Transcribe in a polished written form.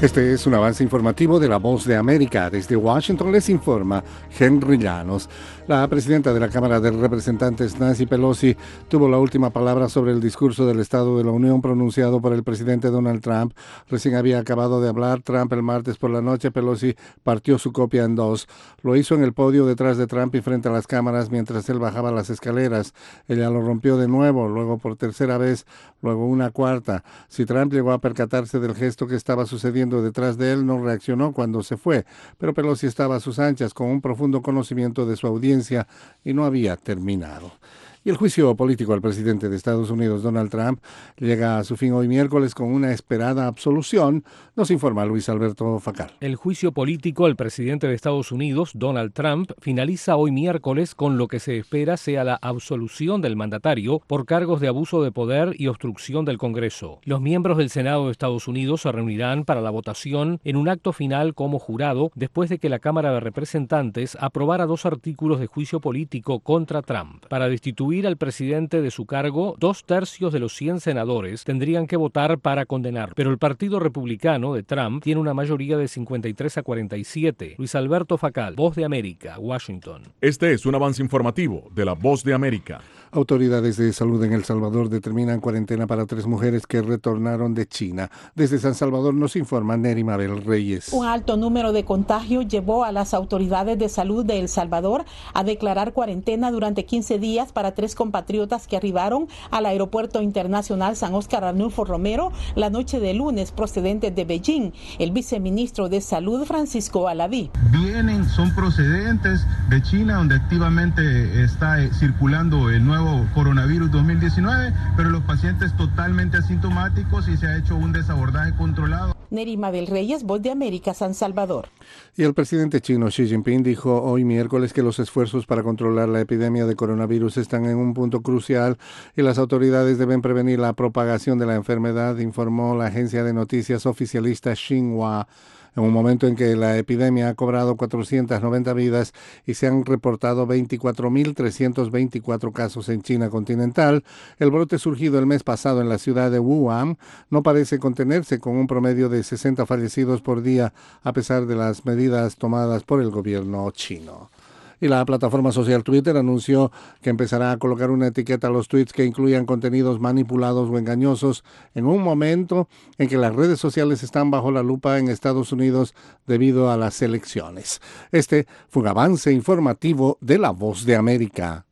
Este es un avance informativo de La Voz de América. Desde Washington les informa Henry Llanos. La presidenta de la Cámara de Representantes, Nancy Pelosi, tuvo la última palabra sobre el discurso del Estado de la Unión pronunciado por el presidente Donald Trump. Recién había acabado de hablar Trump el martes por la noche. Pelosi partió su copia en dos. Lo hizo en el podio detrás de Trump y frente a las cámaras mientras él bajaba las escaleras. Ella lo rompió de nuevo, luego por tercera vez, luego una cuarta. Si Trump llegó a percatarse del gesto que estaba sucediendo detrás de él, no reaccionó cuando se fue, pero Pelosi estaba a sus anchas con un profundo conocimiento de su audiencia y no había terminado. Y el juicio político al presidente de Estados Unidos, Donald Trump, llega a su fin hoy miércoles con una esperada absolución, nos informa Luis Alberto Facal. El juicio político al presidente de Estados Unidos, Donald Trump, finaliza hoy miércoles con lo que se espera sea la absolución del mandatario por cargos de abuso de poder y obstrucción del Congreso. Los miembros del Senado de Estados Unidos se reunirán para la votación en un acto final como jurado después de que la Cámara de Representantes aprobara 2 artículos de juicio político contra Trump. Para destituir al presidente de su cargo, 2/3 de los 100 senadores tendrían que votar para condenar, pero el Partido Republicano de Trump tiene una mayoría de 53 a 47. Luis Alberto Facal, Voz de América, Washington. Este es un avance informativo de La Voz de América. Autoridades de salud en El Salvador determinan cuarentena para 3 mujeres que retornaron de China. Desde San Salvador nos informa Neri Mabel Reyes. Un alto número de contagios llevó a las autoridades de salud de El Salvador a declarar cuarentena durante 15 días para 3 compatriotas que arribaron al Aeropuerto Internacional San Óscar Arnulfo Romero la noche de lunes procedentes de Beijing. El viceministro de Salud, Francisco Alaví. Son procedentes de China, donde activamente está circulando el nuevo coronavirus 2019, pero los pacientes totalmente asintomáticos y se ha hecho un desabordaje controlado. Neri Mabel Reyes, Voz de América, San Salvador. Y el presidente chino Xi Jinping dijo hoy miércoles que los esfuerzos para controlar la epidemia de coronavirus están en un punto crucial y las autoridades deben prevenir la propagación de la enfermedad, informó la agencia de noticias oficialista Xinhua. En un momento en que la epidemia ha cobrado 490 vidas y se han reportado 24.324 casos en China continental, el brote surgido el mes pasado en la ciudad de Wuhan no parece contenerse con un promedio de 60 fallecidos por día a pesar de las medidas tomadas por el gobierno chino. Y la plataforma social Twitter anunció que empezará a colocar una etiqueta a los tweets que incluyan contenidos manipulados o engañosos en un momento en que las redes sociales están bajo la lupa en Estados Unidos debido a las elecciones. Este fue un avance informativo de La Voz de América.